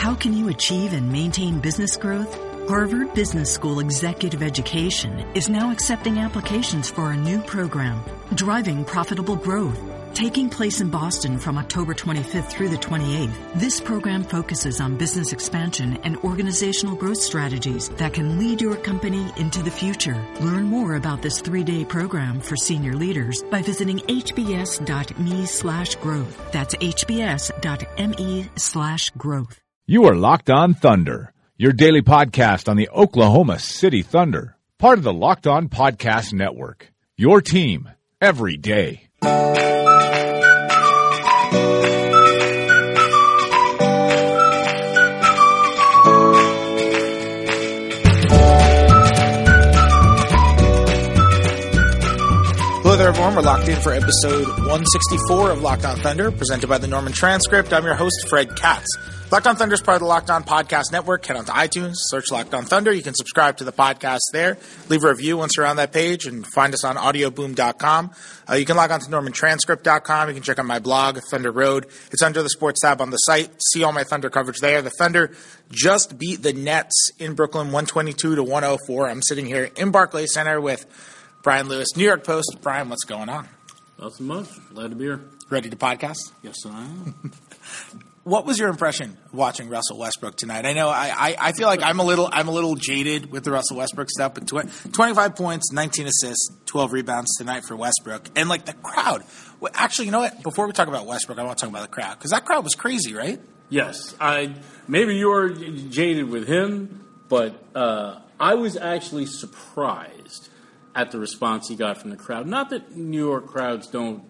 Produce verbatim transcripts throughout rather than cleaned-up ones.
How can you achieve and maintain business growth? Harvard Business School Executive Education is now accepting applications for a new program, Driving Profitable Growth, taking place in Boston from October twenty-fifth through the twenty-eighth. This program focuses on business expansion and organizational growth strategies that can lead your company into the future. Learn more about this three-day program for senior leaders by visiting hbs.me slash growth. That's hbs.me slash growth. You are Locked On Thunder, your daily podcast on the Oklahoma City Thunder, part of the Locked On Podcast Network, your team every day. Hello there, everyone. We're locked in for episode one sixty-four of Locked On Thunder, presented by the Norman Transcript. I'm your host, Fred Katz. Locked On Thunder is part of the Locked On Podcast Network. Head on to iTunes, search Locked On Thunder. You can subscribe to the podcast there. Leave a review once you're on that page, and find us on audio boom dot com. Uh, you can log on to norman transcript dot com. You can check out my blog, Thunder Road. It's under the sports tab on the site. See all my Thunder coverage there. The Thunder just beat the Nets in Brooklyn, one twenty-two to one oh four. I'm sitting here in Barclays Center with Brian Lewis, New York Post. Brian, what's going on? Nothing much. Glad to be here. Ready to podcast? Yes, I am. What was your impression watching Russell Westbrook tonight? I know I, I, I feel like I'm a little I'm a little jaded with the Russell Westbrook stuff, but tw- twenty-five points, nineteen assists, twelve rebounds tonight for Westbrook, and like the crowd. Well, actually, you know what? Before we talk about Westbrook, I want to talk about the crowd because that crowd was crazy, right? Yes, I maybe you were jaded with him, but uh, I was actually surprised at the response he got from the crowd. Not that New York crowds don't.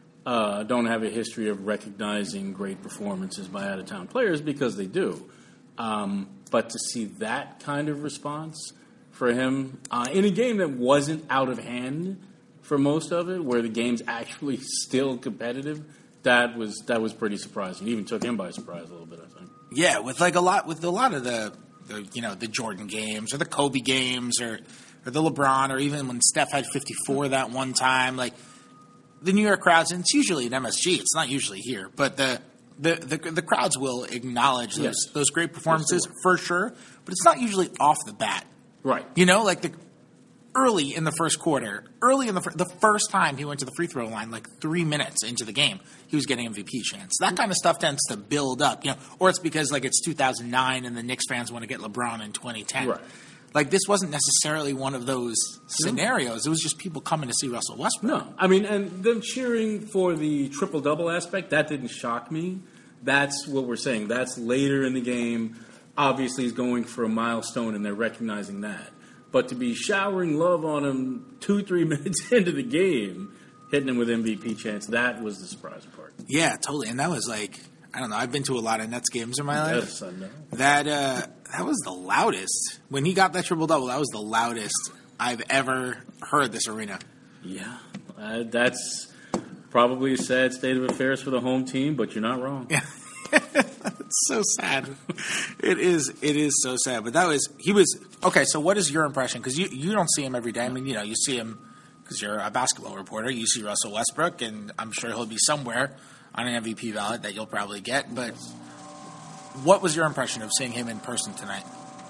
Uh, don't have a history of recognizing great performances by out-of-town players, because they do. Um, but to see that kind of response for him uh, in a game that wasn't out of hand for most of it, where the game's actually still competitive, that was that was pretty surprising. It even took him by surprise a little bit, I think. Yeah, with like a lot with a lot of the, the you know the Jordan games or the Kobe games or or the LeBron, or even when Steph had fifty-four that one time, like. The New York crowds, and it's usually at M S G. It's not usually here, but the the the, the crowds will acknowledge those yes. those great performances yes, for sure. But it's not usually off the bat, right? You know, like the early in the first quarter, early in the the first time he went to the free throw line, like three minutes into the game, he was getting M V P chance. That kind of stuff tends to build up, you know, or it's because like it's two thousand nine and the Knicks fans want to get LeBron in twenty ten. Right. Like, this wasn't necessarily one of those scenarios. It was just people coming to see Russell Westbrook. No. I mean, and them cheering for the triple-double aspect, that didn't shock me. That's what we're saying. That's later in the game. Obviously, he's going for a milestone, and they're recognizing that. But to be showering love on him two, three minutes into the game, hitting him with M V P chance, that was the surprising part. Yeah, totally. And that was like, I don't know, I've been to a lot of Nets games in my life. Yes, I know. That, uh, that was the loudest. When he got that triple-double, that was the loudest I've ever heard this arena. Yeah, uh, that's probably a sad state of affairs for the home team, but you're not wrong. Yeah. It's so sad. It is It is so sad. But that was, he was, okay, so what is your impression? Because you, you don't see him every day. I mean, you know, you see him because you're a basketball reporter. You see Russell Westbrook, and I'm sure he'll be somewhere on an M V P ballot that you'll probably get. But what was your impression of seeing him in person tonight?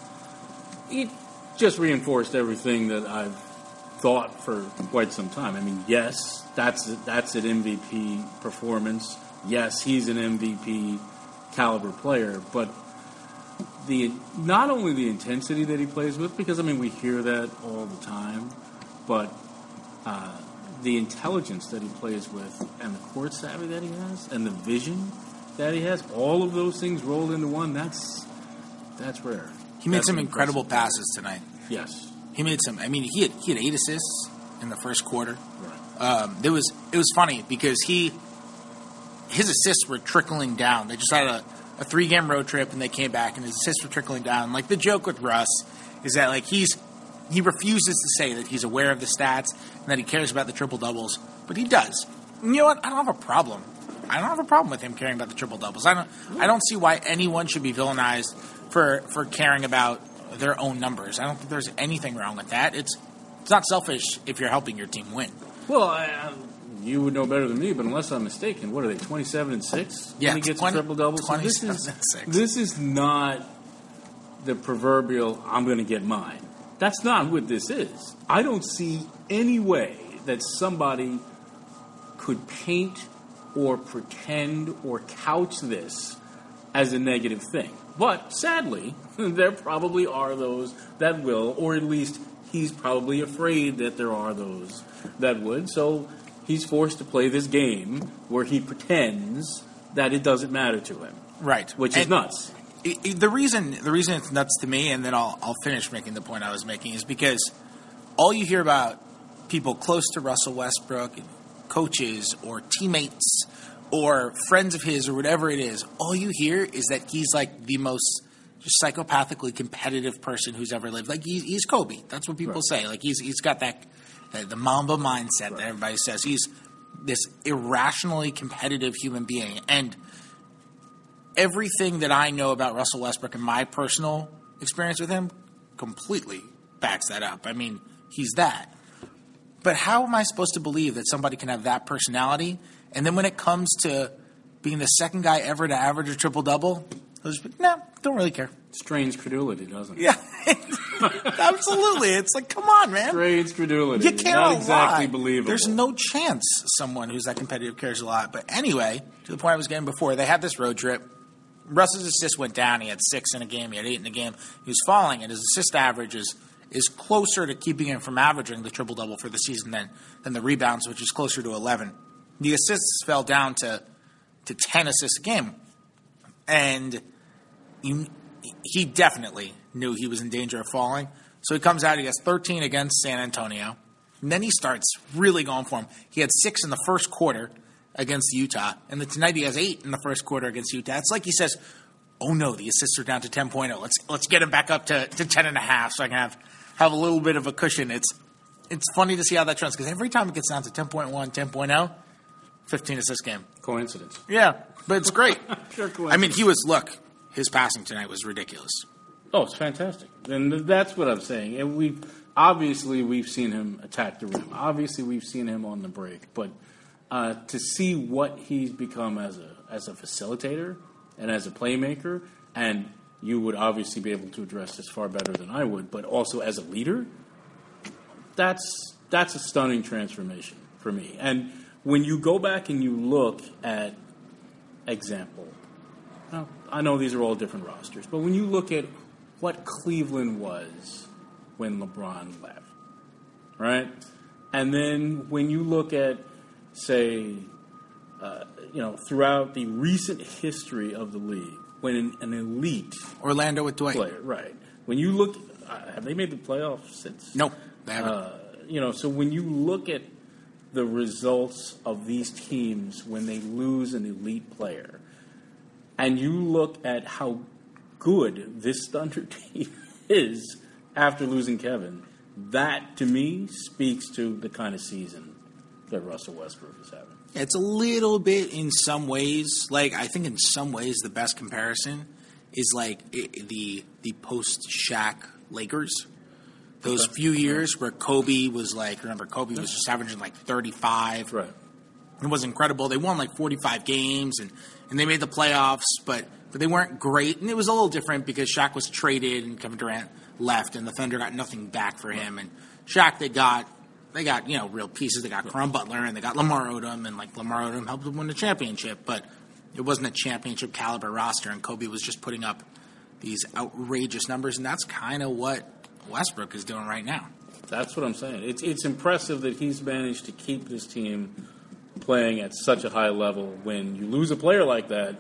It just reinforced everything that I've thought for quite some time. I mean, yes, that's that's an M V P performance. Yes, he's an M V P caliber player, but the not only the intensity that he plays with, because I mean we hear that all the time, but uh, the intelligence that he plays with, and the court savvy that he has, and the vision that he has, all of those things rolled into one. That's that's rare. He made that's some incredible impressive. passes tonight. Yes, he made some. I mean, he had he had eight assists in the first quarter. Right. Um, it was it was funny because he his assists were trickling down. They just had a, a three game road trip and they came back and his assists were trickling down. Like the joke with Russ is that like he's he refuses to say that he's aware of the stats and that he cares about the triple doubles, but he does. And you know what? I don't have a problem. I don't have a problem with him caring about the triple doubles. I don't. I don't see why anyone should be villainized for for caring about their own numbers. I don't think there's anything wrong with that. It's it's not selfish if you're helping your team win. Well, I, you would know better than me, but unless I'm mistaken, what are they, twenty-seven and six? Yeah, when he gets twenty, a triple double. So this is six. this is not the proverbial "I'm going to get mine." That's not what this is. I don't see any way that somebody could paint or pretend or couch this as a negative thing. But sadly, there probably are those that will, or at least he's probably afraid that there are those that would. So he's forced to play this game where he pretends that it doesn't matter to him. Right. Which is and nuts. It, it, the reason the reason it's nuts to me, and then I'll, I'll finish making the point I was making, is because all you hear about people close to Russell Westbrook, coaches or teammates or friends of his or whatever it is, all you hear is that he's like the most just psychopathically competitive person who's ever lived. Like he's, he's Kobe. That's what people Right. say. Like he's he's got that uh, the Mamba mindset Right. that everybody says. He's this irrationally competitive human being. And everything that I know about Russell Westbrook and my personal experience with him completely backs that up. I mean, he's that. But how am I supposed to believe that somebody can have that personality? And then when it comes to being the second guy ever to average a triple-double, I'll just be, no, don't really care. Strange credulity, doesn't it? Yeah, absolutely. It's like, come on, man. Strange credulity. You can't Not exactly lie. believable. There's no chance someone who's that competitive cares a lot. But anyway, to the point I was getting before, they had this road trip. Russ's assist went down. He had six in a game. He had eight in a game. He was falling, and his assist average is, is closer to keeping him from averaging the triple-double for the season than, than the rebounds, which is closer to eleven. The assists fell down to, to ten assists a game. And you, he definitely knew he was in danger of falling. So he comes out, he has thirteen against San Antonio. And then he starts really going for him. He had six in the first quarter against Utah. And then tonight he has eight in the first quarter against Utah. It's like he says, oh no, the assists are down to ten point oh. Let's let's get him back up to, to ten and a half so I can have, have a little bit of a cushion. It's it's funny to see how that trends because every time it gets down to ten point one, ten point oh, fifteen assist game. Coincidence. Yeah, but it's great. Sure coincidence. I mean, he was, look, his passing tonight was ridiculous. Oh, it's fantastic. And that's what I'm saying. And we've obviously we've seen him attack the rim. Obviously we've seen him on the break. But uh, to see what he's become as a as a facilitator and as a playmaker, and you would obviously be able to address this far better than I would, but also as a leader, that's that's a stunning transformation for me. And when you go back and you look at example, now, I know these are all different rosters, but when you look at what Cleveland was when LeBron left, right? And then when you look at, say, uh, you know, throughout the recent history of the league, when an, an elite Orlando with Dwight. player, right? When you look, uh, have they made the playoffs since? Nope, they haven't. Uh, you know, so when you look at the results of these teams when they lose an elite player, and you look at how good this Thunder team is after losing Kevin, that, to me, speaks to the kind of season that Russell Westbrook is having. It's a little bit in some ways, like, I think in some ways the best comparison is like it, the the post-Shaq Lakers. Those Okay. few years where Kobe was like, remember, Kobe was just averaging like thirty-five. Right. It was incredible. They won like forty-five games, and, and they made the playoffs, but, but they weren't great. And it was a little different because Shaq was traded and Kevin Durant left, and the Thunder got nothing back for him. And Shaq, they got, they got you know, real pieces. They got Caron Butler, and they got Lamar Odom, and like Lamar Odom helped them win the championship. But it wasn't a championship caliber roster, and Kobe was just putting up these outrageous numbers, and that's kind of what Westbrook is doing right now. That's what I'm saying. It's it's impressive that he's managed to keep this team playing at such a high level when you lose a player like that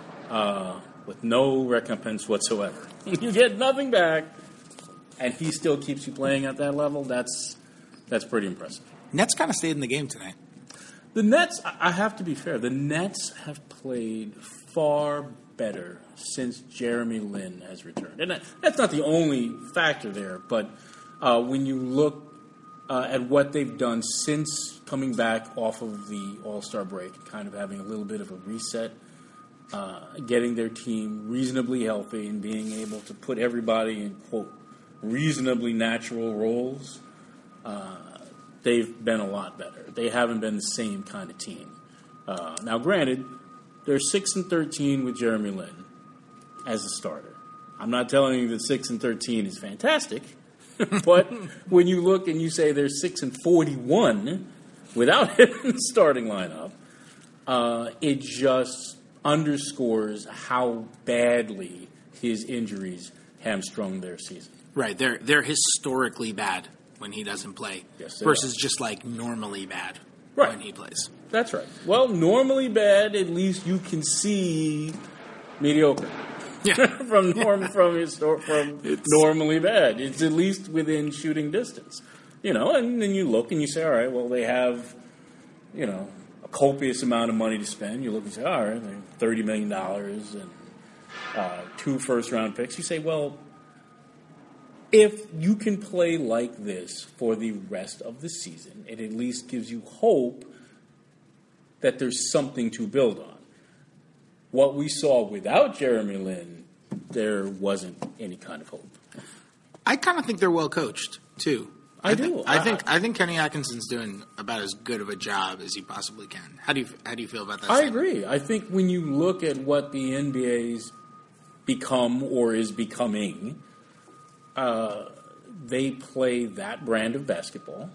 uh, with no recompense whatsoever. You get nothing back, and he still keeps you playing at that level. That's that's pretty impressive. Nets kind of stayed in the game tonight. The Nets, I have to be fair, the Nets have played far better since Jeremy Lin has returned. And that, that's not the only factor there, but uh, when you look uh, at what they've done since coming back off of the All-Star break, kind of having a little bit of a reset, uh, getting their team reasonably healthy and being able to put everybody in, quote, reasonably natural roles, uh, they've been a lot better. They haven't been the same kind of team. Uh, now, granted, they're six and thirteen with Jeremy Lin as a starter. I'm not telling you that six and thirteen is fantastic, but when you look and you say they're six and forty-one without him in the starting lineup, uh, it just underscores how badly his injuries hamstrung their season. Right, they're they're historically bad when he doesn't play, yes, versus are. just like normally bad right. when he plays. That's right. Well, normally bad, at least you can see mediocre. Yeah, from norm from his from it's, normally bad. It's at least within shooting distance, you know. And then you look and you say, all right, well, they have, you know, a copious amount of money to spend. You look and say, all right, they're thirty million dollars and uh, two first round picks. You say, well, if you can play like this for the rest of the season, it at least gives you hope that there's something to build on. What we saw without Jeremy Lin, there wasn't any kind of hope. I kind of think they're well coached too. I, I do. Think, I, I think I think Kenny Atkinson's doing about as good of a job as he possibly can. How do you how do you feel about that? I statement? agree. I think when you look at what the N B A's become or is becoming, uh, they play that brand of basketball.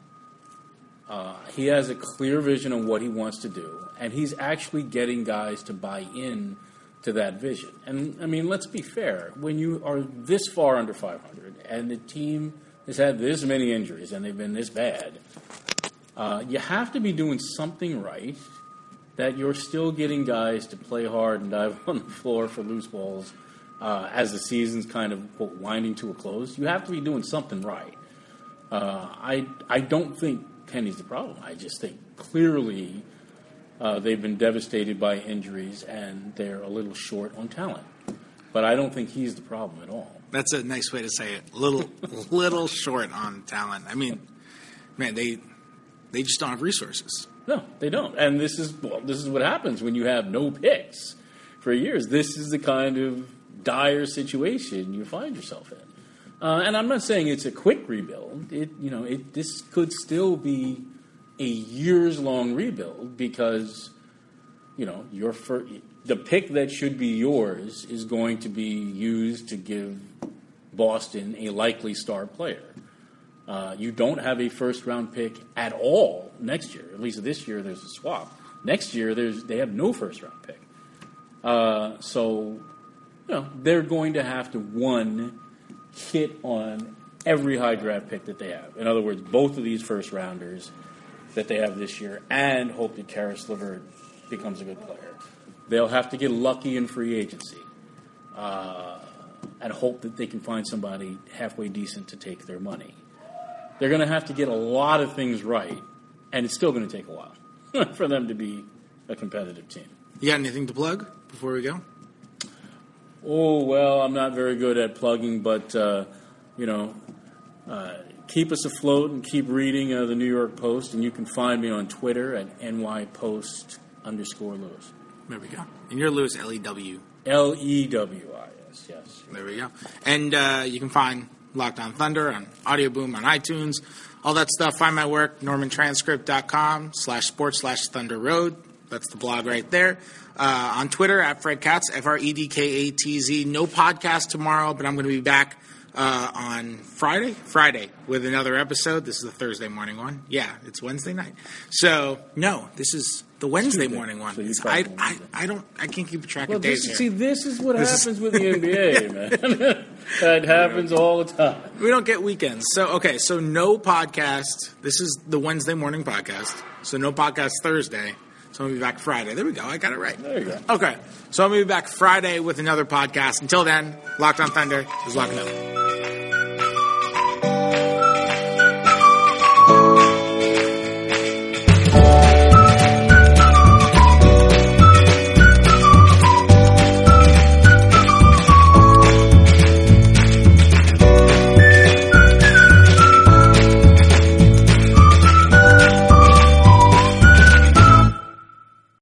Uh, he has a clear vision of what he wants to do, and he's actually getting guys to buy in to that vision. And, I mean, let's be fair. When you are this far under five hundred and the team has had this many injuries and they've been this bad, uh, you have to be doing something right that you're still getting guys to play hard and dive on the floor for loose balls uh, as the season's kind of, quote, winding to a close. You have to be doing something right. Uh, I I don't think Kenny's the problem. I just think clearly uh, they've been devastated by injuries and they're a little short on talent. But I don't think he's the problem at all. That's a nice way to say it. Little, little short on talent. I mean, man, they they just don't have resources. No, they don't. And this is well, this is what happens when you have no picks for years. This is the kind of dire situation you find yourself in. Uh, and I'm not saying it's a quick rebuild. It, you know, it this could still be a years-long rebuild because, you know, your fir- the pick that should be yours is going to be used to give Boston a likely star player. Uh, you don't have a first-round pick at all next year. At least this year, there's a swap. Next year, there's they have no first-round pick. Uh, so, you know, they're going to have to one. hit on every high draft pick that they have. In other words, both of these first rounders that they have this year and hope that Karis LeVert becomes a good player. They'll have to get lucky in free agency uh, and hope that they can find somebody halfway decent to take their money. They're going to have to get a lot of things right, and it's still going to take a while for them to be a competitive team. You got anything to plug before we go? Oh, well, I'm not very good at plugging, but, uh, you know, uh, keep us afloat and keep reading uh, the New York Post, and you can find me on Twitter at nypost underscore Lewis. There we go. And you're Lewis, L E W. L E W I S, yes. There we go. And uh, you can find Locked On Thunder on Audio Boom on iTunes, all that stuff. Find my work, norman transcript dot com slash sports slash Thunder Road. That's the blog right there. Uh, on Twitter, at Fred Katz, F R E D K A T Z. No podcast tomorrow, but I'm going to be back uh, on Friday? Friday with another episode. This is the Thursday morning one. Yeah, it's Wednesday night. So, no, this is the Wednesday Tuesday. morning one. So I, I, I don't, I can't keep track Well, of days this, here. see, this is what This happens is- with the N B A, man. That happens all the time. We don't get weekends. So, okay, so no podcast. This is the Wednesday morning podcast. So no podcast Thursday. So I'm going to be back Friday. There we go. I got it right. There you go. Okay. So I'm going to be back Friday with another podcast. Until then, Locked On Thunder is locking up.